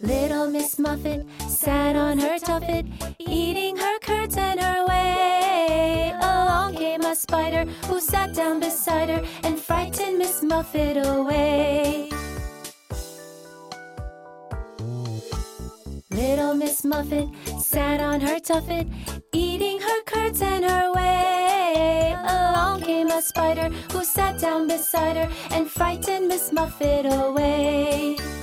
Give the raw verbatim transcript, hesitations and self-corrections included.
Little Miss Muffet sat on her tuffet, eating her curds and her whey. Along came a spider who sat down beside her and frightened Miss Muffet away. Little Miss Muffet sat on her tuffet, eating her curds and her whey. Along came a spider who sat down beside her and frightened Miss Muffet away.